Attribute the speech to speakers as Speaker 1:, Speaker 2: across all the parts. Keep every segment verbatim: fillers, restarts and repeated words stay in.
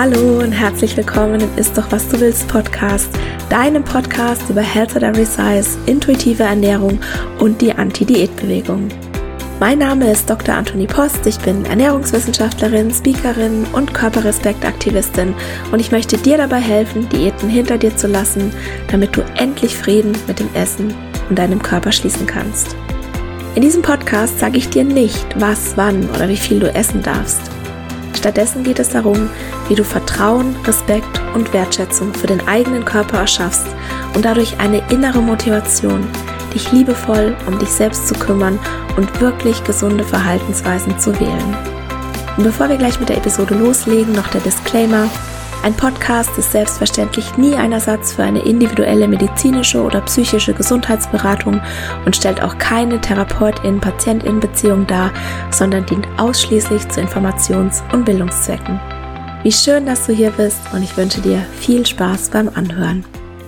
Speaker 1: Hallo und herzlich willkommen im Ist doch was du willst Podcast, deinem Podcast über Health at Every Size, intuitive Ernährung und die Anti-Diät-Bewegung. Mein Name ist Doktor Antonie Post, ich bin Ernährungswissenschaftlerin, Speakerin und Körperrespektaktivistin und ich möchte dir dabei helfen, Diäten hinter dir zu lassen, damit du endlich Frieden mit dem Essen und deinem Körper schließen kannst. In diesem Podcast sage ich dir nicht, was, wann oder wie viel du essen darfst. Stattdessen geht es darum, wie du Vertrauen, Respekt und Wertschätzung für den eigenen Körper erschaffst und dadurch eine innere Motivation, dich liebevoll um dich selbst zu kümmern und wirklich gesunde Verhaltensweisen zu wählen. Und bevor wir gleich mit der Episode loslegen, noch der Disclaimer: Ein Podcast ist selbstverständlich nie ein Ersatz für eine individuelle medizinische oder psychische Gesundheitsberatung und stellt auch keine Therapeutin-Patientin-Beziehung dar, sondern dient ausschließlich zu Informations- und Bildungszwecken. Wie schön, dass du hier bist und ich wünsche dir viel Spaß beim Anhören.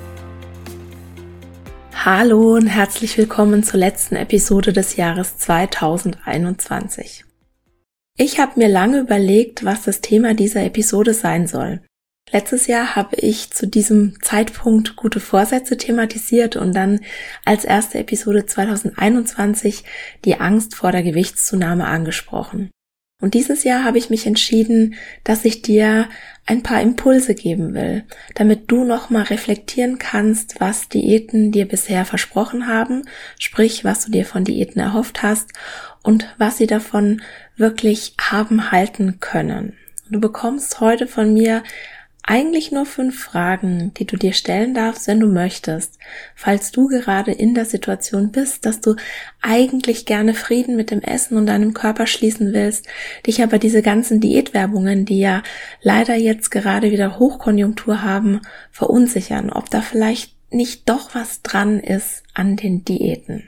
Speaker 1: Hallo und herzlich willkommen zur letzten Episode des Jahres zweitausendeinundzwanzig. Ich habe mir lange überlegt, was das Thema dieser Episode sein soll. Letztes Jahr habe ich zu diesem Zeitpunkt gute Vorsätze thematisiert und dann als erste Episode zweitausendeinundzwanzig die Angst vor der Gewichtszunahme angesprochen. Und dieses Jahr habe ich mich entschieden, dass ich dir ein paar Impulse geben will, damit du nochmal reflektieren kannst, was Diäten dir bisher versprochen haben, sprich, was du dir von Diäten erhofft hast und was sie davon wirklich haben halten können. Du bekommst heute von mir eigentlich nur fünf Fragen, die du dir stellen darfst, wenn du möchtest, falls du gerade in der Situation bist, dass du eigentlich gerne Frieden mit dem Essen und deinem Körper schließen willst, dich aber diese ganzen Diätwerbungen, die ja leider jetzt gerade wieder Hochkonjunktur haben, verunsichern, ob da vielleicht nicht doch was dran ist an den Diäten.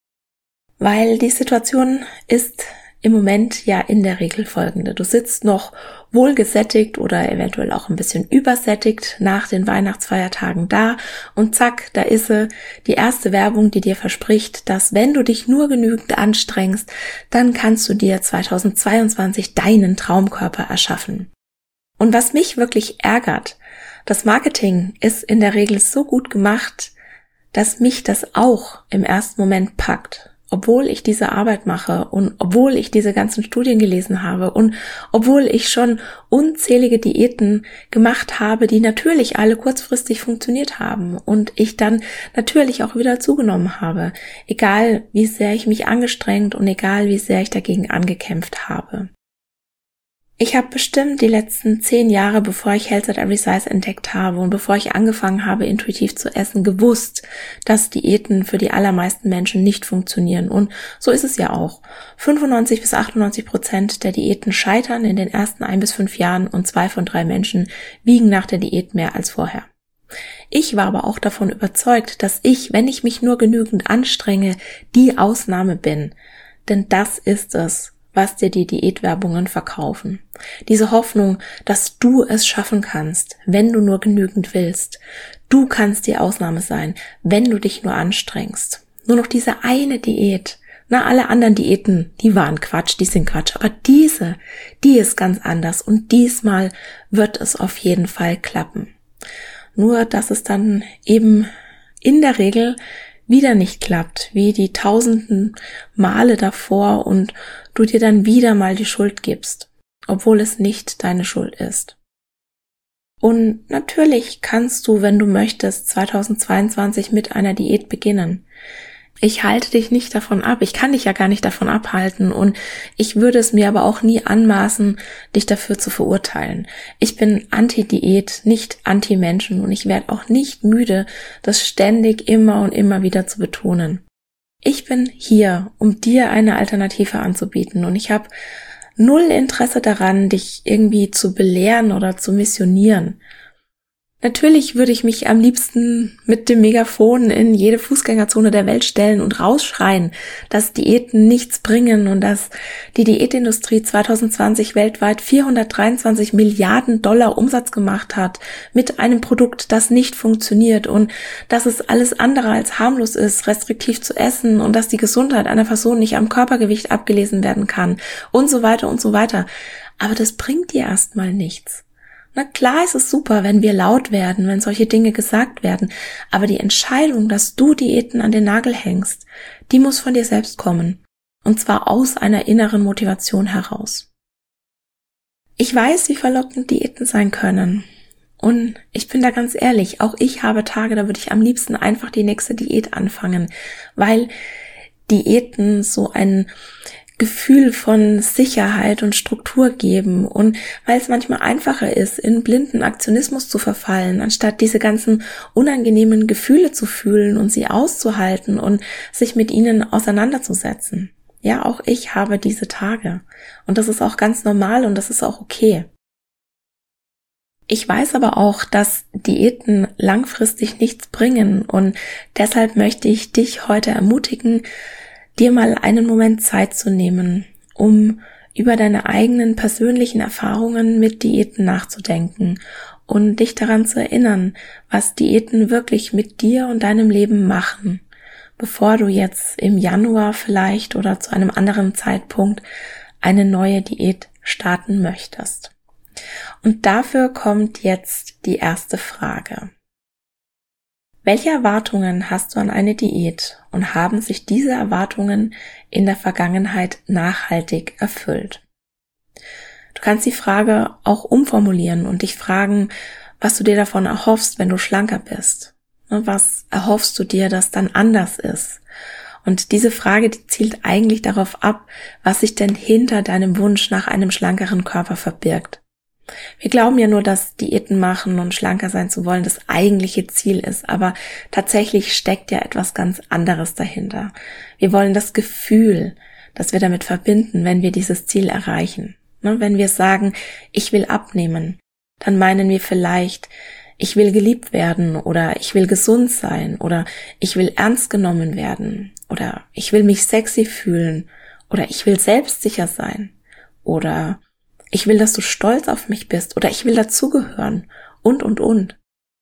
Speaker 1: Weil die Situation ist im Moment ja in der Regel folgende: Du sitzt noch wohlgesättigt oder eventuell auch ein bisschen übersättigt nach den Weihnachtsfeiertagen da und zack, da ist sie, die erste Werbung, die dir verspricht, dass wenn du dich nur genügend anstrengst, dann kannst du dir zweitausendzweiundzwanzig deinen Traumkörper erschaffen. Und was mich wirklich ärgert, das Marketing ist in der Regel so gut gemacht, dass mich das auch im ersten Moment packt. Obwohl ich diese Arbeit mache und obwohl ich diese ganzen Studien gelesen habe und obwohl ich schon unzählige Diäten gemacht habe, die natürlich alle kurzfristig funktioniert haben und ich dann natürlich auch wieder zugenommen habe, egal wie sehr ich mich angestrengt und egal wie sehr ich dagegen angekämpft habe. Ich habe bestimmt die letzten zehn Jahre, bevor ich Health at Every Size entdeckt habe und bevor ich angefangen habe, intuitiv zu essen, gewusst, dass Diäten für die allermeisten Menschen nicht funktionieren. Und so ist es ja auch. fünfundneunzig bis achtundneunzig Prozent der Diäten scheitern in den ersten ein bis fünf Jahren und zwei von drei Menschen wiegen nach der Diät mehr als vorher. Ich war aber auch davon überzeugt, dass ich, wenn ich mich nur genügend anstrenge, die Ausnahme bin. Denn das ist es, was dir die Diätwerbungen verkaufen. Diese Hoffnung, dass du es schaffen kannst, wenn du nur genügend willst. Du kannst die Ausnahme sein, wenn du dich nur anstrengst. Nur noch diese eine Diät. Na, alle anderen Diäten, die waren Quatsch, die sind Quatsch. Aber diese, die ist ganz anders und diesmal wird es auf jeden Fall klappen. Nur, dass es dann eben in der Regel wieder nicht klappt, wie die tausenden Male davor und du dir dann wieder mal die Schuld gibst, obwohl es nicht deine Schuld ist. Und natürlich kannst du, wenn du möchtest, zweitausendzweiundzwanzig mit einer Diät beginnen. Ich halte dich nicht davon ab, ich kann dich ja gar nicht davon abhalten und ich würde es mir aber auch nie anmaßen, dich dafür zu verurteilen. Ich bin Anti-Diät, nicht Anti-Menschen und ich werde auch nicht müde, das ständig immer und immer wieder zu betonen. Ich bin hier, um dir eine Alternative anzubieten und ich habe null Interesse daran, dich irgendwie zu belehren oder zu missionieren. Natürlich würde ich mich am liebsten mit dem Megafon in jede Fußgängerzone der Welt stellen und rausschreien, dass Diäten nichts bringen und dass die Diätindustrie zweitausendzwanzig weltweit vierhundertdreiundzwanzig Milliarden Dollar Umsatz gemacht hat mit einem Produkt, das nicht funktioniert und dass es alles andere als harmlos ist, restriktiv zu essen und dass die Gesundheit einer Person nicht am Körpergewicht abgelesen werden kann und so weiter und so weiter. Aber das bringt dir erstmal nichts. Na klar ist es super, wenn wir laut werden, wenn solche Dinge gesagt werden, aber die Entscheidung, dass du Diäten an den Nagel hängst, die muss von dir selbst kommen. Und zwar aus einer inneren Motivation heraus. Ich weiß, wie verlockend Diäten sein können. Und ich bin da ganz ehrlich, auch ich habe Tage, da würde ich am liebsten einfach die nächste Diät anfangen, weil Diäten so ein Gefühl von Sicherheit und Struktur geben und weil es manchmal einfacher ist, in blinden Aktionismus zu verfallen, anstatt diese ganzen unangenehmen Gefühle zu fühlen und sie auszuhalten und sich mit ihnen auseinanderzusetzen. Ja, auch ich habe diese Tage und das ist auch ganz normal und das ist auch okay. Ich weiß aber auch, dass Diäten langfristig nichts bringen und deshalb möchte ich dich heute ermutigen, dir mal einen Moment Zeit zu nehmen, um über deine eigenen persönlichen Erfahrungen mit Diäten nachzudenken und dich daran zu erinnern, was Diäten wirklich mit dir und deinem Leben machen, bevor du jetzt im Januar vielleicht oder zu einem anderen Zeitpunkt eine neue Diät starten möchtest. Und dafür kommt jetzt die erste Frage. Welche Erwartungen hast du an eine Diät und haben sich diese Erwartungen in der Vergangenheit nachhaltig erfüllt? Du kannst die Frage auch umformulieren und dich fragen, was du dir davon erhoffst, wenn du schlanker bist. Was erhoffst du dir, dass dann anders ist? Und diese Frage, die zielt eigentlich darauf ab, was sich denn hinter deinem Wunsch nach einem schlankeren Körper verbirgt. Wir glauben ja nur, dass Diäten machen und schlanker sein zu wollen das eigentliche Ziel ist, aber tatsächlich steckt ja etwas ganz anderes dahinter. Wir wollen das Gefühl, das wir damit verbinden, wenn wir dieses Ziel erreichen. Wenn wir sagen, ich will abnehmen, dann meinen wir vielleicht, ich will geliebt werden oder ich will gesund sein oder ich will ernst genommen werden oder ich will mich sexy fühlen oder ich will selbstsicher sein oder ich will, dass du stolz auf mich bist oder ich will dazugehören und, und, und.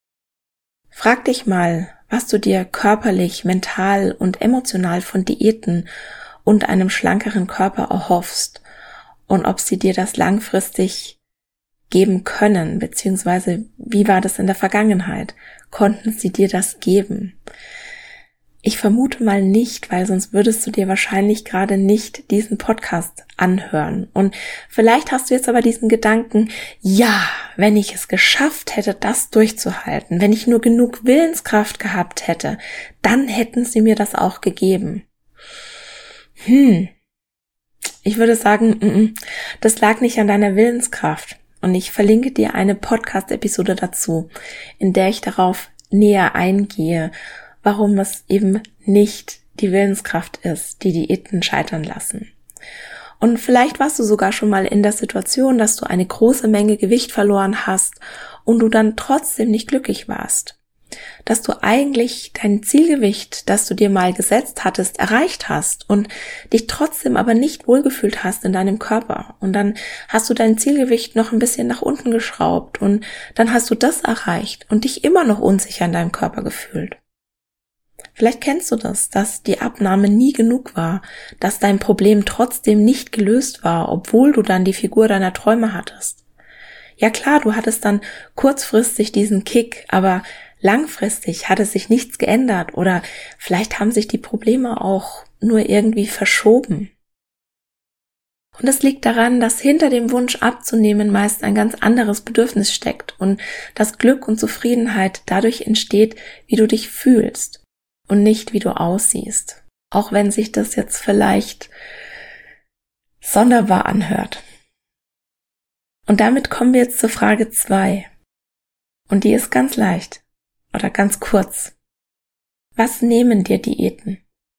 Speaker 1: Frag dich mal, was du dir körperlich, mental und emotional von Diäten und einem schlankeren Körper erhoffst und ob sie dir das langfristig geben können, beziehungsweise wie war das in der Vergangenheit? Konnten sie dir das geben? Ich vermute mal nicht, weil sonst würdest du dir wahrscheinlich gerade nicht diesen Podcast anhören. Und vielleicht hast du jetzt aber diesen Gedanken, ja, wenn ich es geschafft hätte, das durchzuhalten, wenn ich nur genug Willenskraft gehabt hätte, dann hätten sie mir das auch gegeben. Hm, ich würde sagen, das lag nicht an deiner Willenskraft. Und ich verlinke dir eine Podcast-Episode dazu, in der ich darauf näher eingehe, warum es eben nicht die Willenskraft ist, die Diäten scheitern lassen. Und vielleicht warst du sogar schon mal in der Situation, dass du eine große Menge Gewicht verloren hast und du dann trotzdem nicht glücklich warst. Dass du eigentlich dein Zielgewicht, das du dir mal gesetzt hattest, erreicht hast und dich trotzdem aber nicht wohlgefühlt hast in deinem Körper. Und dann hast du dein Zielgewicht noch ein bisschen nach unten geschraubt und dann hast du das erreicht und dich immer noch unsicher in deinem Körper gefühlt. Vielleicht kennst du das, dass die Abnahme nie genug war, dass dein Problem trotzdem nicht gelöst war, obwohl du dann die Figur deiner Träume hattest. Ja klar, du hattest dann kurzfristig diesen Kick, aber langfristig hatte sich nichts geändert oder vielleicht haben sich die Probleme auch nur irgendwie verschoben. Und es liegt daran, dass hinter dem Wunsch abzunehmen meist ein ganz anderes Bedürfnis steckt und dass Glück und Zufriedenheit dadurch entsteht, wie du dich fühlst und nicht wie du aussiehst. Auch wenn sich das jetzt vielleicht sonderbar anhört. Und damit kommen wir jetzt zur Frage zwei. Und die ist ganz leicht. Oder ganz kurz. Was nehmen dir Diäten?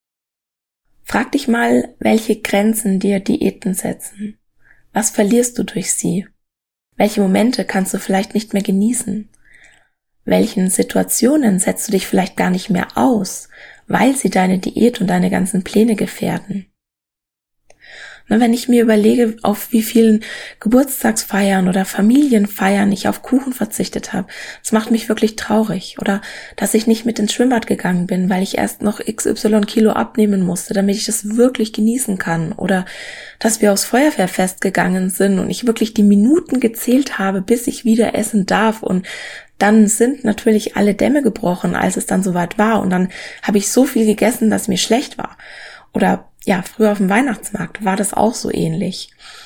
Speaker 1: Frag dich mal, welche Grenzen dir Diäten setzen. Was verlierst du durch sie? Welche Momente kannst du vielleicht nicht mehr genießen? Welchen Situationen setzt du dich vielleicht gar nicht mehr aus, weil sie deine Diät und deine ganzen Pläne gefährden? Wenn ich mir überlege, auf wie vielen Geburtstagsfeiern oder Familienfeiern ich auf Kuchen verzichtet habe, das macht mich wirklich traurig. Oder dass ich nicht mit ins Schwimmbad gegangen bin, weil ich erst noch X Y Kilo abnehmen musste, damit ich das wirklich genießen kann. Oder dass wir aufs Feuerwehrfest gegangen sind und ich wirklich die Minuten gezählt habe, bis ich wieder essen darf. Und dann sind natürlich alle Dämme gebrochen, als es dann soweit war. Und dann habe ich so viel gegessen, dass mir schlecht war. Oder ja, früher auf dem Weihnachtsmarkt war das auch so ähnlich.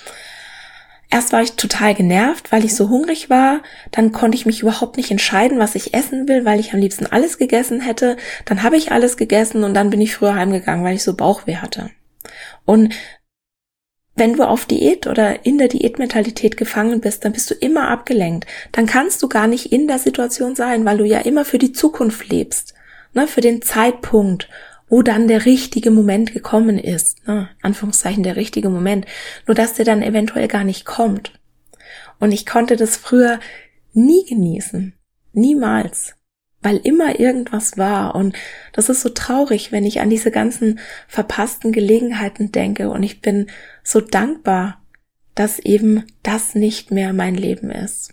Speaker 1: Erst war ich total genervt, weil ich so hungrig war. Dann konnte ich mich überhaupt nicht entscheiden, was ich essen will, weil ich am liebsten alles gegessen hätte. Dann habe ich alles gegessen und dann bin ich früher heimgegangen, weil ich so Bauchweh hatte. Und wenn du auf Diät oder in der Diätmentalität gefangen bist, dann bist du immer abgelenkt. Dann kannst du gar nicht in der Situation sein, weil du ja immer für die Zukunft lebst, ne, für den Zeitpunkt, wo dann der richtige Moment gekommen ist, ne, Anführungszeichen der richtige Moment, nur dass der dann eventuell gar nicht kommt. Und ich konnte das früher nie genießen, niemals, weil immer irgendwas war. Und das ist so traurig, wenn ich an diese ganzen verpassten Gelegenheiten denke, und ich bin so dankbar, dass eben das nicht mehr mein Leben ist.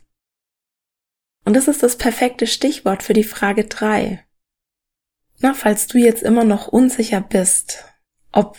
Speaker 1: Und das ist das perfekte Stichwort für die Frage drei. Na, falls du jetzt immer noch unsicher bist, ob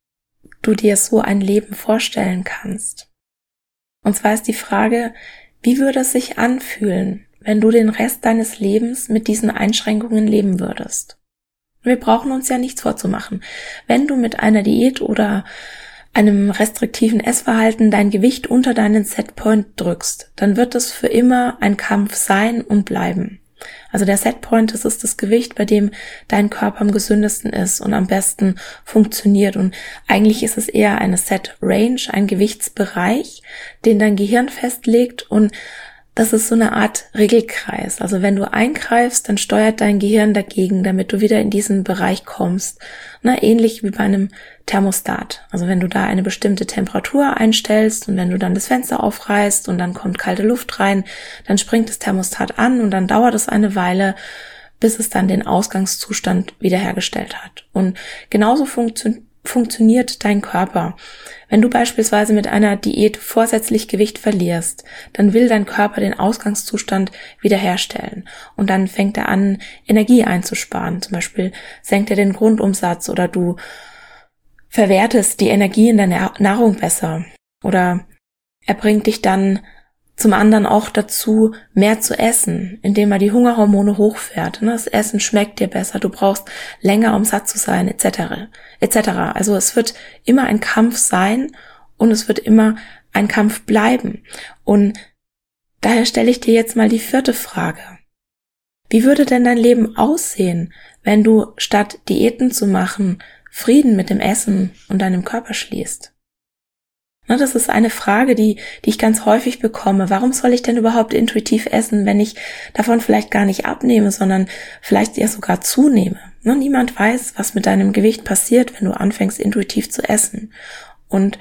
Speaker 1: du dir so ein Leben vorstellen kannst. Und zwar ist die Frage, wie würde es sich anfühlen, wenn du den Rest deines Lebens mit diesen Einschränkungen leben würdest? Wir brauchen uns ja nichts vorzumachen. Wenn du mit einer Diät oder einem restriktiven Essverhalten dein Gewicht unter deinen Setpoint drückst, dann wird es für immer ein Kampf sein und bleiben. Also der Setpoint, das ist das Gewicht, bei dem dein Körper am gesündesten ist und am besten funktioniert. Und eigentlich ist es eher eine Set Range, ein Gewichtsbereich, den dein Gehirn festlegt, und das ist so eine Art Regelkreis. Also wenn du eingreifst, dann steuert dein Gehirn dagegen, damit du wieder in diesen Bereich kommst. Na, ähnlich wie bei einem Thermostat. Also wenn du da eine bestimmte Temperatur einstellst und wenn du dann das Fenster aufreißt und dann kommt kalte Luft rein, dann springt das Thermostat an und dann dauert es eine Weile, bis es dann den Ausgangszustand wiederhergestellt hat. Und genauso funktioniert funktioniert dein Körper. Wenn du beispielsweise mit einer Diät vorsätzlich Gewicht verlierst, dann will dein Körper den Ausgangszustand wiederherstellen. Und dann fängt er an, Energie einzusparen. Zum Beispiel senkt er den Grundumsatz oder du verwertest die Energie in deiner Nahrung besser. Oder er bringt dich dann zum anderen auch dazu, mehr zu essen, indem er die Hungerhormone hochfährt. Das Essen schmeckt dir besser, du brauchst länger, um satt zu sein, et cetera et cetera. Also es wird immer ein Kampf sein und es wird immer ein Kampf bleiben. Und daher stelle ich dir jetzt mal die vierte Frage. Wie würde denn dein Leben aussehen, wenn du statt Diäten zu machen, Frieden mit dem Essen und deinem Körper schließt? Das ist eine Frage, die, die ich ganz häufig bekomme. Warum soll ich denn überhaupt intuitiv essen, wenn ich davon vielleicht gar nicht abnehme, sondern vielleicht ja sogar zunehme? Niemand weiß, was mit deinem Gewicht passiert, wenn du anfängst, intuitiv zu essen. Und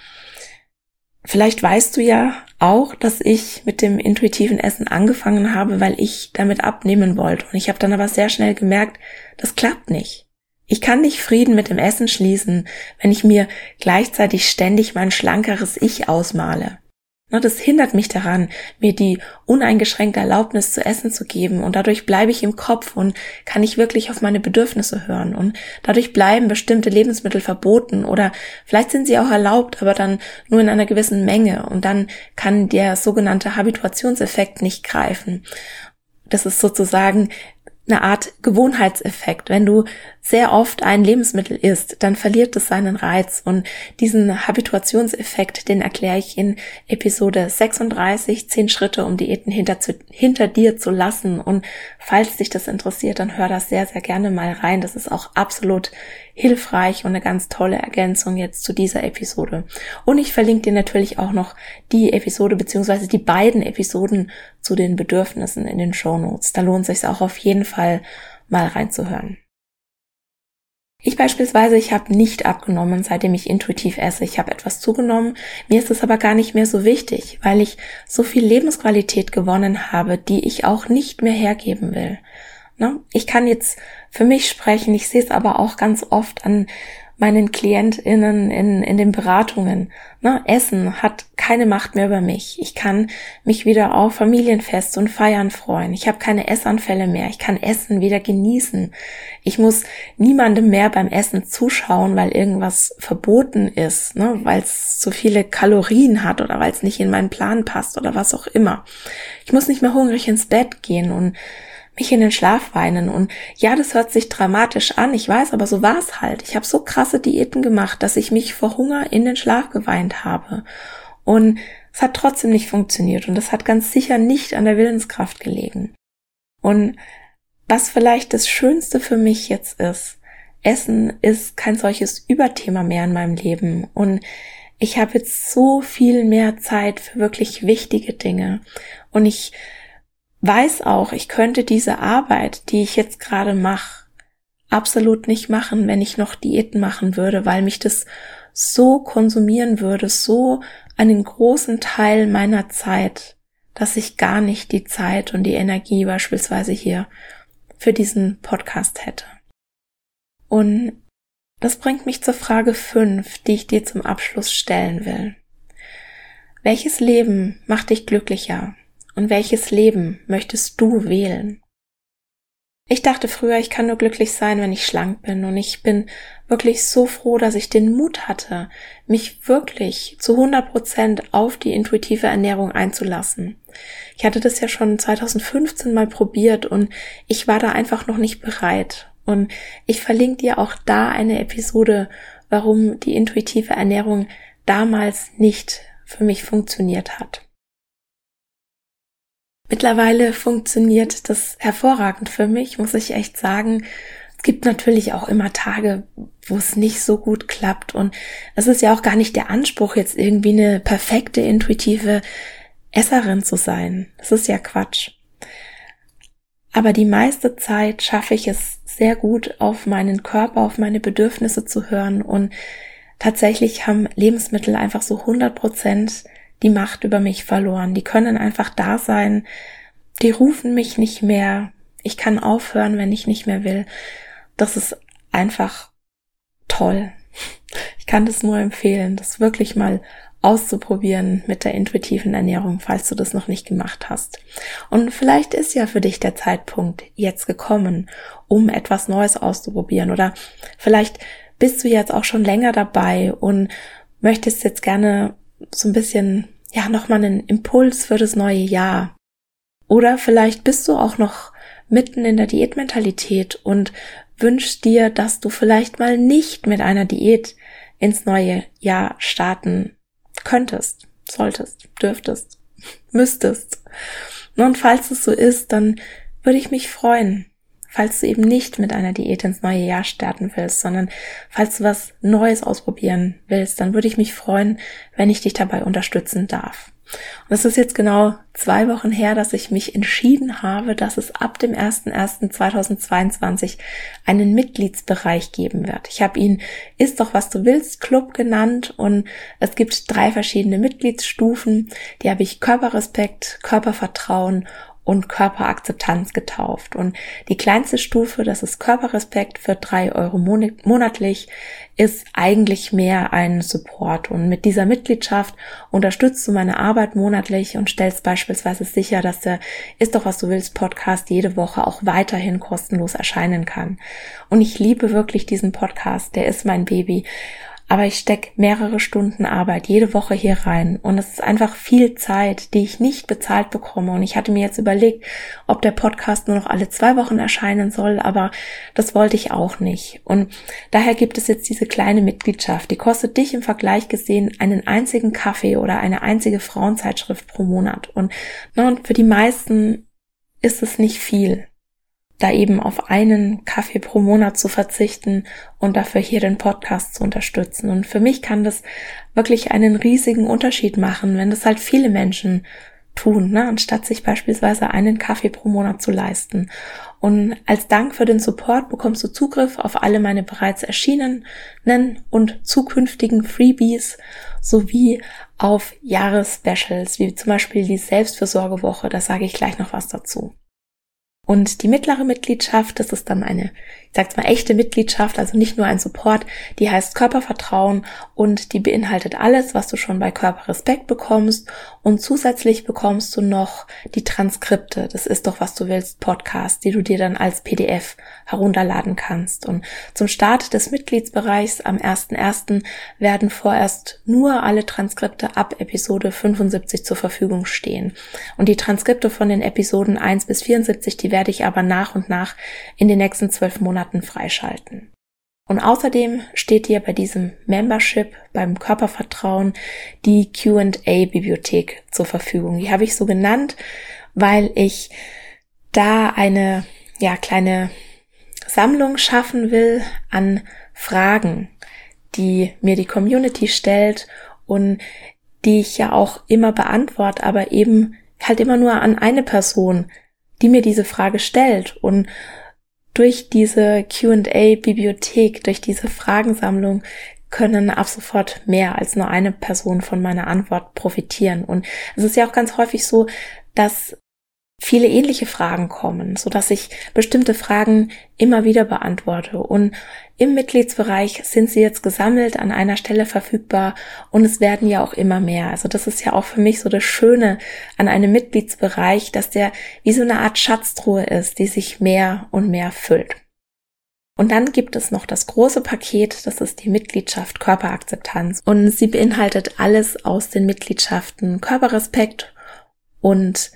Speaker 1: vielleicht weißt du ja auch, dass ich mit dem intuitiven Essen angefangen habe, weil ich damit abnehmen wollte. Und ich habe dann aber sehr schnell gemerkt, das klappt nicht. Ich kann nicht Frieden mit dem Essen schließen, wenn ich mir gleichzeitig ständig mein schlankeres Ich ausmale. Das hindert mich daran, mir die uneingeschränkte Erlaubnis zu essen zu geben, und dadurch bleibe ich im Kopf und kann nicht wirklich auf meine Bedürfnisse hören, und dadurch bleiben bestimmte Lebensmittel verboten oder vielleicht sind sie auch erlaubt, aber dann nur in einer gewissen Menge, und dann kann der sogenannte Habituationseffekt nicht greifen. Das ist sozusagen eine Art Gewohnheitseffekt. Wenn du sehr oft ein Lebensmittel isst, dann verliert es seinen Reiz, und diesen Habituationseffekt, den erkläre ich in Episode sechsunddreißig, zehn Schritte, um Diäten hinter, zu, hinter dir zu lassen, und falls dich das interessiert, dann hör das sehr, sehr gerne mal rein. Das ist auch absolut hilfreich und eine ganz tolle Ergänzung jetzt zu dieser Episode. Und ich verlinke dir natürlich auch noch die Episode beziehungsweise die beiden Episoden zu den Bedürfnissen in den Shownotes. Da lohnt es sich auch auf jeden Fall mal reinzuhören. Ich beispielsweise, ich habe nicht abgenommen, seitdem ich intuitiv esse. Ich habe etwas zugenommen. Mir ist es aber gar nicht mehr so wichtig, weil ich so viel Lebensqualität gewonnen habe, die ich auch nicht mehr hergeben will. Ich kann jetzt für mich sprechen, ich sehe es aber auch ganz oft an meinen KlientInnen in, in den Beratungen. Ne? Essen hat keine Macht mehr über mich. Ich kann mich wieder auf Familienfeste und Feiern freuen. Ich habe keine Essanfälle mehr. Ich kann Essen wieder genießen. Ich muss niemandem mehr beim Essen zuschauen, weil irgendwas verboten ist, ne? Weil es zu viele Kalorien hat oder weil es nicht in meinen Plan passt oder was auch immer. Ich muss nicht mehr hungrig ins Bett gehen und mich in den Schlaf weinen. Und ja, das hört sich dramatisch an, ich weiß, aber so war es halt. Ich habe so krasse Diäten gemacht, dass ich mich vor Hunger in den Schlaf geweint habe. Und es hat trotzdem nicht funktioniert und das hat ganz sicher nicht an der Willenskraft gelegen. Und was vielleicht das Schönste für mich jetzt ist, Essen ist kein solches Überthema mehr in meinem Leben und ich habe jetzt so viel mehr Zeit für wirklich wichtige Dinge und ich weiß auch, ich könnte diese Arbeit, die ich jetzt gerade mache, absolut nicht machen, wenn ich noch Diäten machen würde, weil mich das so konsumieren würde, so einen großen Teil meiner Zeit, dass ich gar nicht die Zeit und die Energie beispielsweise hier für diesen Podcast hätte. Und das bringt mich zur Frage fünf, die ich dir zum Abschluss stellen will. Welches Leben macht dich glücklicher? Und welches Leben möchtest du wählen? Ich dachte früher, ich kann nur glücklich sein, wenn ich schlank bin. Und ich bin wirklich so froh, dass ich den Mut hatte, mich wirklich zu hundert Prozent auf die intuitive Ernährung einzulassen. Ich hatte das ja schon zwanzig fünfzehn mal probiert und ich war da einfach noch nicht bereit. Und ich verlinke dir auch da eine Episode, warum die intuitive Ernährung damals nicht für mich funktioniert hat. Mittlerweile funktioniert das hervorragend für mich, muss ich echt sagen. Es gibt natürlich auch immer Tage, wo es nicht so gut klappt und es ist ja auch gar nicht der Anspruch, jetzt irgendwie eine perfekte, intuitive Esserin zu sein. Das ist ja Quatsch. Aber die meiste Zeit schaffe ich es sehr gut, auf meinen Körper, auf meine Bedürfnisse zu hören und tatsächlich haben Lebensmittel einfach so hundert Prozent die Macht über mich verloren. Die können einfach da sein, die rufen mich nicht mehr, ich kann aufhören, wenn ich nicht mehr will. Das ist einfach toll. Ich kann das nur empfehlen, das wirklich mal auszuprobieren mit der intuitiven Ernährung, falls du das noch nicht gemacht hast. Und vielleicht ist ja für dich der Zeitpunkt jetzt gekommen, um etwas Neues auszuprobieren. Oder vielleicht bist du jetzt auch schon länger dabei und möchtest jetzt gerne so ein bisschen, ja, nochmal einen Impuls für das neue Jahr. Oder vielleicht bist du auch noch mitten in der Diätmentalität und wünschst dir, dass du vielleicht mal nicht mit einer Diät ins neue Jahr starten könntest, solltest, dürftest, müsstest. Und falls es so ist, dann würde ich mich freuen, falls du eben nicht mit einer Diät ins neue Jahr starten willst, sondern falls du was Neues ausprobieren willst, dann würde ich mich freuen, wenn ich dich dabei unterstützen darf. Und es ist jetzt genau zwei Wochen her, dass ich mich entschieden habe, dass es ab dem ersten ersten zweitausendzweiundzwanzig einen Mitgliedsbereich geben wird. Ich habe ihn Ist doch was du willst Club genannt und es gibt drei verschiedene Mitgliedsstufen. Die habe ich Körperrespekt, Körpervertrauen und Körperakzeptanz getauft. Und die kleinste Stufe, das ist Körperrespekt für drei Euro monatlich, ist eigentlich mehr ein Support. Und mit dieser Mitgliedschaft unterstützt du meine Arbeit monatlich und stellst beispielsweise sicher, dass der Ist doch was du willst Podcast jede Woche auch weiterhin kostenlos erscheinen kann. Und ich liebe wirklich diesen Podcast, der ist mein Baby. Aber ich stecke mehrere Stunden Arbeit jede Woche hier rein und es ist einfach viel Zeit, die ich nicht bezahlt bekomme. Und ich hatte mir jetzt überlegt, ob der Podcast nur noch alle zwei Wochen erscheinen soll, aber das wollte ich auch nicht. Und daher gibt es jetzt diese kleine Mitgliedschaft, die kostet dich im Vergleich gesehen einen einzigen Kaffee oder eine einzige Frauenzeitschrift pro Monat. Und, und für die meisten ist es nicht viel, da eben auf einen Kaffee pro Monat zu verzichten und dafür hier den Podcast zu unterstützen. Und für mich kann das wirklich einen riesigen Unterschied machen, wenn das halt viele Menschen tun, ne, anstatt sich beispielsweise einen Kaffee pro Monat zu leisten. Und als Dank für den Support bekommst du Zugriff auf alle meine bereits erschienenen und zukünftigen Freebies sowie auf Jahresspecials, wie zum Beispiel die Selbstfürsorgewoche, da sage ich gleich noch was dazu. Und die mittlere Mitgliedschaft, das ist dann eine, ich sag's mal, echte Mitgliedschaft, also nicht nur ein Support, die heißt Körpervertrauen und die beinhaltet alles, was du schon bei Körperrespekt bekommst, und zusätzlich bekommst du noch die Transkripte, das ist doch was du willst, Podcast, die du dir dann als P D F herunterladen kannst. Und zum Start des Mitgliedsbereichs am ersten ersten werden vorerst nur alle Transkripte ab Episode fünfundsiebzig zur Verfügung stehen. Und die Transkripte von den Episoden eins bis vierundsiebzig, die werde ich aber nach und nach in den nächsten zwölf Monaten freischalten. Und außerdem steht dir bei diesem Membership, beim Körpervertrauen, die Q and A-Bibliothek zur Verfügung. Die habe ich so genannt, weil ich da eine ja kleine Sammlung schaffen will an Fragen, die mir die Community stellt und die ich ja auch immer beantworte, aber eben halt immer nur an eine Person, die mir diese Frage stellt. Und durch diese Q and A-Bibliothek, durch diese Fragensammlung können ab sofort mehr als nur eine Person von meiner Antwort profitieren. Und es ist ja auch ganz häufig so, dass viele ähnliche Fragen kommen, so dass ich bestimmte Fragen immer wieder beantworte. Und im Mitgliedsbereich sind sie jetzt gesammelt, an einer Stelle verfügbar, und es werden ja auch immer mehr. Also das ist ja auch für mich so das Schöne an einem Mitgliedsbereich, dass der wie so eine Art Schatztruhe ist, die sich mehr und mehr füllt. Und dann gibt es noch das große Paket, das ist die Mitgliedschaft Körperakzeptanz. Und sie beinhaltet alles aus den Mitgliedschaften Körperrespekt und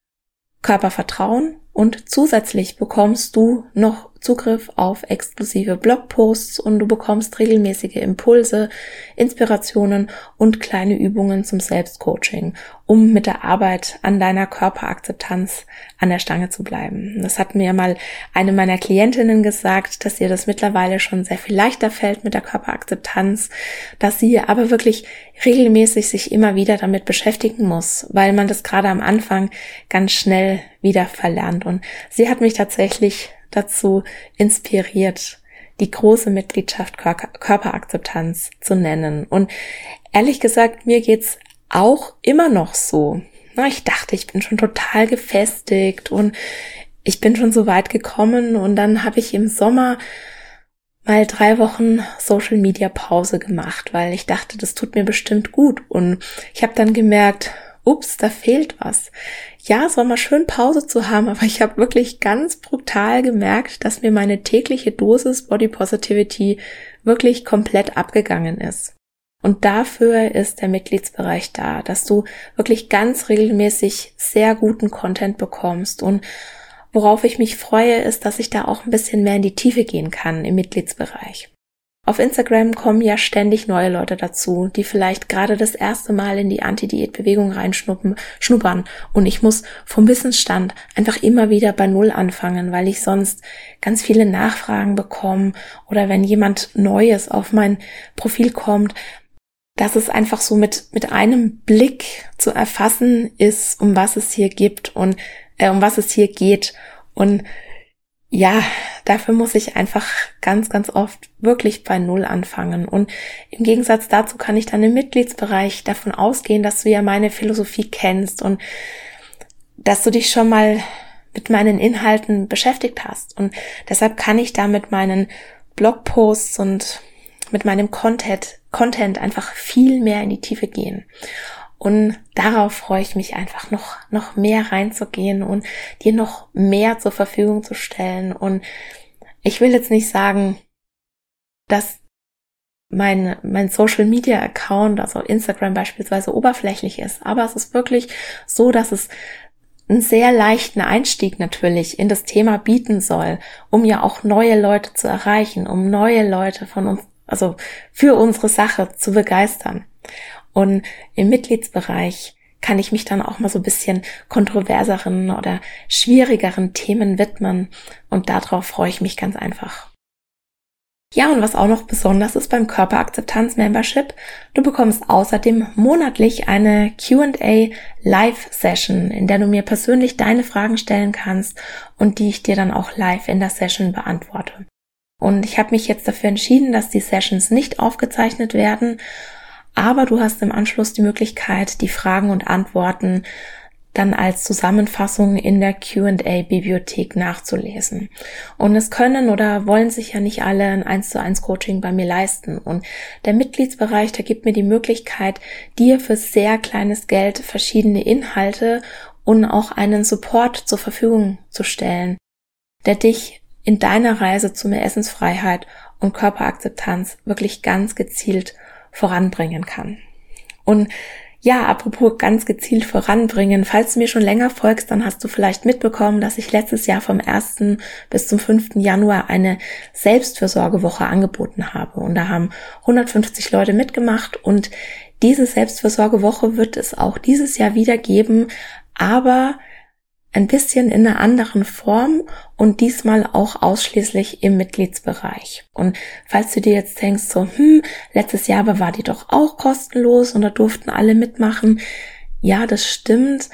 Speaker 1: Körpervertrauen, und zusätzlich bekommst du noch Zugriff auf exklusive Blogposts und du bekommst regelmäßige Impulse, Inspirationen und kleine Übungen zum Selbstcoaching, um mit der Arbeit an deiner Körperakzeptanz an der Stange zu bleiben. Das hat mir mal eine meiner Klientinnen gesagt, dass ihr das mittlerweile schon sehr viel leichter fällt mit der Körperakzeptanz, dass sie aber wirklich regelmäßig sich immer wieder damit beschäftigen muss, weil man das gerade am Anfang ganz schnell wieder verlernt. Und sie hat mich tatsächlich dazu inspiriert, die große Mitgliedschaft Körperakzeptanz zu nennen. Und ehrlich gesagt, mir geht's auch immer noch so. Na, ich dachte, ich bin schon total gefestigt und ich bin schon so weit gekommen, und dann habe ich im Sommer mal drei Wochen Social Media Pause gemacht, weil ich dachte, das tut mir bestimmt gut, und ich habe dann gemerkt, ups, da fehlt was. Ja, es war mal schön Pause zu haben, aber ich habe wirklich ganz brutal gemerkt, dass mir meine tägliche Dosis Body Positivity wirklich komplett abgegangen ist. Und dafür ist der Mitgliedsbereich da, dass du wirklich ganz regelmäßig sehr guten Content bekommst. Und worauf ich mich freue, ist, dass ich da auch ein bisschen mehr in die Tiefe gehen kann im Mitgliedsbereich. Auf Instagram kommen ja ständig neue Leute dazu, die vielleicht gerade das erste Mal in die Anti-Diät-Bewegung reinschnuppern, schnuppern. Und ich muss vom Wissensstand einfach immer wieder bei Null anfangen, weil ich sonst ganz viele Nachfragen bekomme, oder wenn jemand Neues auf mein Profil kommt, dass es einfach so mit mit einem Blick zu erfassen ist, um was es hier gibt und äh, um was es hier geht. Und ja, dafür muss ich einfach ganz, ganz oft wirklich bei Null anfangen. Und im Gegensatz dazu kann ich dann im Mitgliedsbereich davon ausgehen, dass du ja meine Philosophie kennst und dass du dich schon mal mit meinen Inhalten beschäftigt hast. Und deshalb kann ich da mit meinen Blogposts und mit meinem Content, Content einfach viel mehr in die Tiefe gehen. Und darauf freue ich mich einfach noch, noch mehr reinzugehen und dir noch mehr zur Verfügung zu stellen. Und ich will jetzt nicht sagen, dass mein, mein Social Media Account, also Instagram beispielsweise, oberflächlich ist. Aber es ist wirklich so, dass es einen sehr leichten Einstieg natürlich in das Thema bieten soll, um ja auch neue Leute zu erreichen, um neue Leute von uns, also für unsere Sache zu begeistern. Und im Mitgliedsbereich kann ich mich dann auch mal so ein bisschen kontroverseren oder schwierigeren Themen widmen, und darauf freue ich mich ganz einfach. Ja, und was auch noch besonders ist beim Körperakzeptanz-Membership, du bekommst außerdem monatlich eine Q and A Live-Session, in der du mir persönlich deine Fragen stellen kannst und die ich dir dann auch live in der Session beantworte. Und ich habe mich jetzt dafür entschieden, dass die Sessions nicht aufgezeichnet werden, aber du hast im Anschluss die Möglichkeit, die Fragen und Antworten dann als Zusammenfassung in der Q und A-Bibliothek nachzulesen. Und es können oder wollen sich ja nicht alle ein eins zu eins Coaching bei mir leisten. Und der Mitgliedsbereich, der gibt mir die Möglichkeit, dir für sehr kleines Geld verschiedene Inhalte und auch einen Support zur Verfügung zu stellen, der dich in deiner Reise zu mehr Essensfreiheit und Körperakzeptanz wirklich ganz gezielt voranbringen kann. Und ja, apropos ganz gezielt voranbringen, falls du mir schon länger folgst, dann hast du vielleicht mitbekommen, dass ich letztes Jahr vom ersten bis zum fünften Januar eine Selbstfürsorgewoche angeboten habe. Und da haben hundertfünfzig Leute mitgemacht und diese Selbstfürsorgewoche wird es auch dieses Jahr wieder geben, aber ein bisschen in einer anderen Form und diesmal auch ausschließlich im Mitgliedsbereich. Und falls du dir jetzt denkst, so, hm, letztes Jahr aber war die doch auch kostenlos und da durften alle mitmachen. Ja, das stimmt.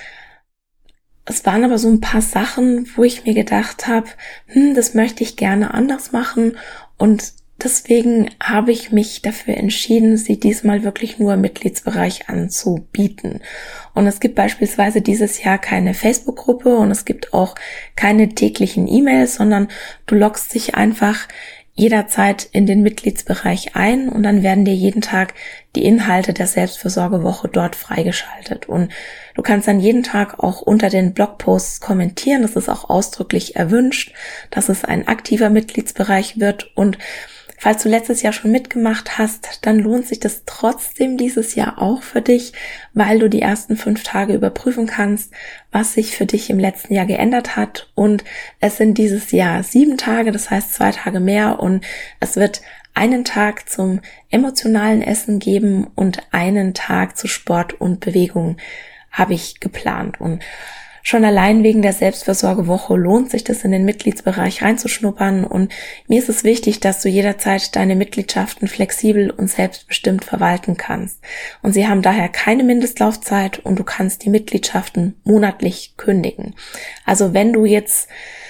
Speaker 1: Es waren aber so ein paar Sachen, wo ich mir gedacht habe, hm, das möchte ich gerne anders machen und deswegen habe ich mich dafür entschieden, sie diesmal wirklich nur im Mitgliedsbereich anzubieten. Und es gibt beispielsweise dieses Jahr keine Facebook-Gruppe und es gibt auch keine täglichen E-Mails, sondern du loggst dich einfach jederzeit in den Mitgliedsbereich ein und dann werden dir jeden Tag die Inhalte der Selbstfürsorgewoche dort freigeschaltet. Und du kannst dann jeden Tag auch unter den Blogposts kommentieren. Das ist auch ausdrücklich erwünscht, dass es ein aktiver Mitgliedsbereich wird. Und falls du letztes Jahr schon mitgemacht hast, dann lohnt sich das trotzdem dieses Jahr auch für dich, weil du die ersten fünf Tage überprüfen kannst, was sich für dich im letzten Jahr geändert hat. Und es sind dieses Jahr sieben Tage, das heißt zwei Tage mehr. Und es wird einen Tag zum emotionalen Essen geben und einen Tag zu Sport und Bewegung habe ich geplant. Und schon allein wegen der Selbstfürsorgewoche lohnt sich das, in den Mitgliedsbereich reinzuschnuppern und mir ist es wichtig, dass du jederzeit deine Mitgliedschaften flexibel und selbstbestimmt verwalten kannst. Und sie haben daher keine Mindestlaufzeit und du kannst die Mitgliedschaften monatlich kündigen. Also wenn du jetzt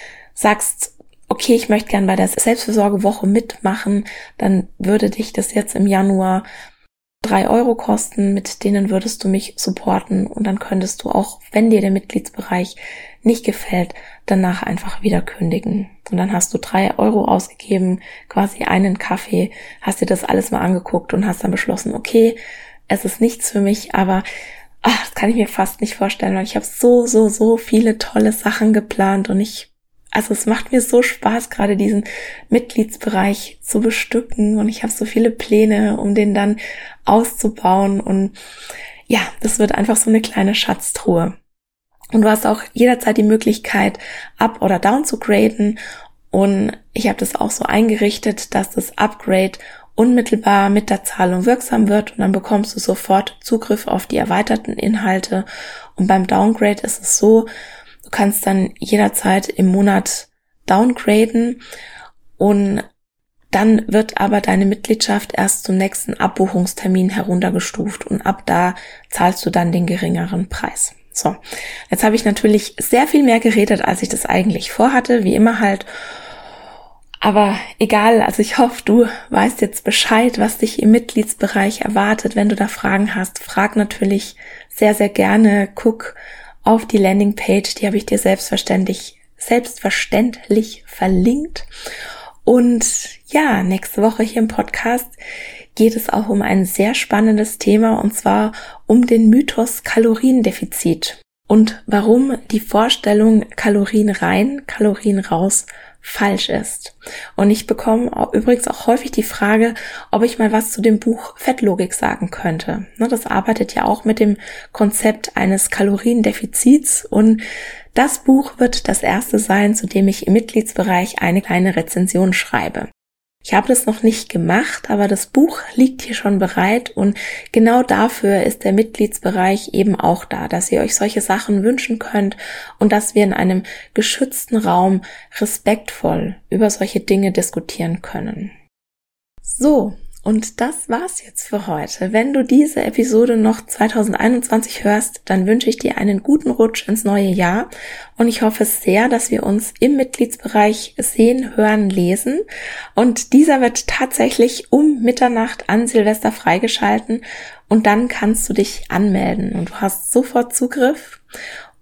Speaker 1: sagst, okay, ich möchte gern bei der Selbstfürsorgewoche mitmachen, dann würde dich das jetzt im Januar drei Euro kosten, mit denen würdest du mich supporten und dann könntest du auch, wenn dir der Mitgliedsbereich nicht gefällt, danach einfach wieder kündigen. Und dann hast du drei Euro ausgegeben, quasi einen Kaffee, hast dir das alles mal angeguckt und hast dann beschlossen, okay, es ist nichts für mich, aber ach, das kann ich mir fast nicht vorstellen, weil ich habe so, so, so viele tolle Sachen geplant und ich Also es macht mir so Spaß, gerade diesen Mitgliedsbereich zu bestücken und ich habe so viele Pläne, um den dann auszubauen und ja, das wird einfach so eine kleine Schatztruhe. Und du hast auch jederzeit die Möglichkeit, up oder down zu graden und ich habe das auch so eingerichtet, dass das Upgrade unmittelbar mit der Zahlung wirksam wird und dann bekommst du sofort Zugriff auf die erweiterten Inhalte und beim Downgrade ist es so, du kannst dann jederzeit im Monat downgraden und dann wird aber deine Mitgliedschaft erst zum nächsten Abbuchungstermin heruntergestuft und ab da zahlst du dann den geringeren Preis. So, jetzt habe ich natürlich sehr viel mehr geredet, als ich das eigentlich vorhatte, wie immer halt. Aber egal, also ich hoffe, du weißt jetzt Bescheid, was dich im Mitgliedsbereich erwartet. Wenn du da Fragen hast, frag natürlich sehr, sehr gerne. Guck auf die Landingpage, die habe ich dir selbstverständlich, selbstverständlich verlinkt. Und ja, nächste Woche hier im Podcast geht es auch um ein sehr spannendes Thema und zwar um den Mythos Kaloriendefizit und warum die Vorstellung Kalorien rein, Kalorien raus falsch ist. Und ich bekomme auch, übrigens auch häufig die Frage, ob ich mal was zu dem Buch Fettlogik sagen könnte. Das arbeitet ja auch mit dem Konzept eines Kaloriendefizits und das Buch wird das erste sein, zu dem ich im Mitgliedsbereich eine kleine Rezension schreibe. Ich habe das noch nicht gemacht, aber das Buch liegt hier schon bereit und genau dafür ist der Mitgliedsbereich eben auch da, dass ihr euch solche Sachen wünschen könnt und dass wir in einem geschützten Raum respektvoll über solche Dinge diskutieren können. So, und das war's jetzt für heute. Wenn du diese Episode noch zwanzig einundzwanzig hörst, dann wünsche ich dir einen guten Rutsch ins neue Jahr und ich hoffe sehr, dass wir uns im Mitgliedsbereich sehen, hören, lesen und dieser wird tatsächlich um Mitternacht an Silvester freigeschalten und dann kannst du dich anmelden und du hast sofort Zugriff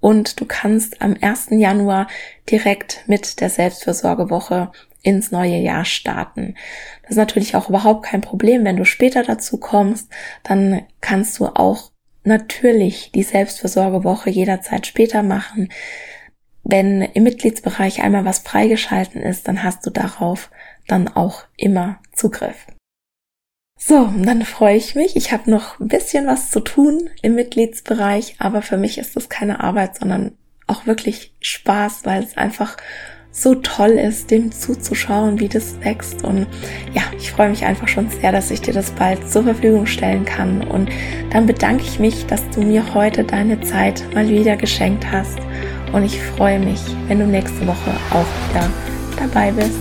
Speaker 1: und du kannst am ersten Januar direkt mit der Selbstfürsorgewoche ins neue Jahr starten. Das ist natürlich auch überhaupt kein Problem, wenn du später dazu kommst, dann kannst du auch natürlich die Selbstfürsorgewoche jederzeit später machen. Wenn im Mitgliedsbereich einmal was freigeschalten ist, dann hast du darauf dann auch immer Zugriff. So, dann freue ich mich. Ich habe noch ein bisschen was zu tun im Mitgliedsbereich, aber für mich ist das keine Arbeit, sondern auch wirklich Spaß, weil es einfach so toll ist, dem zuzuschauen, wie das wächst. Und ja, ich freue mich einfach schon sehr, dass ich dir das bald zur Verfügung stellen kann. Und dann bedanke ich mich, dass du mir heute deine Zeit mal wieder geschenkt hast. Und ich freue mich, wenn du nächste Woche auch wieder dabei bist.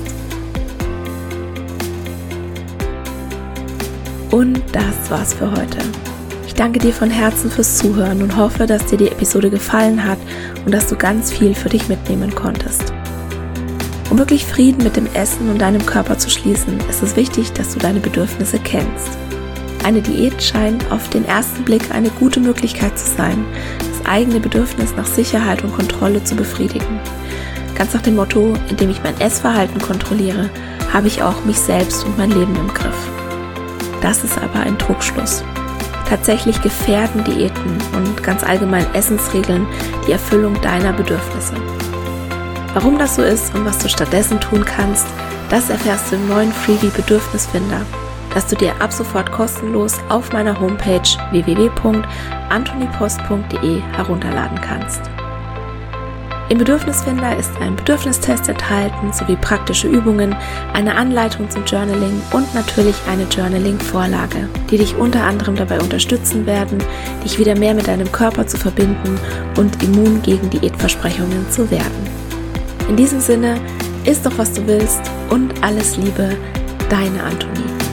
Speaker 1: Und das war's für heute. Ich danke dir von Herzen fürs Zuhören und hoffe, dass dir die Episode gefallen hat und dass du ganz viel für dich mitnehmen konntest. Um wirklich Frieden mit dem Essen und deinem Körper zu schließen, ist es wichtig, dass du deine Bedürfnisse kennst. Eine Diät scheint auf den ersten Blick eine gute Möglichkeit zu sein, das eigene Bedürfnis nach Sicherheit und Kontrolle zu befriedigen. Ganz nach dem Motto, indem ich mein Essverhalten kontrolliere, habe ich auch mich selbst und mein Leben im Griff. Das ist aber ein Trugschluss. Tatsächlich gefährden Diäten und ganz allgemein Essensregeln die Erfüllung deiner Bedürfnisse. Warum das so ist und was du stattdessen tun kannst, das erfährst du im neuen Freebie Bedürfnisfinder, das du dir ab sofort kostenlos auf meiner Homepage w w w punkt antonipost punkt d e herunterladen kannst. Im Bedürfnisfinder ist ein Bedürfnistest enthalten sowie praktische Übungen, eine Anleitung zum Journaling und natürlich eine Journaling-Vorlage, die dich unter anderem dabei unterstützen werden, dich wieder mehr mit deinem Körper zu verbinden und immun gegen Diätversprechungen zu werden. In diesem Sinne, iss doch was du willst und alles Liebe, deine Antonie.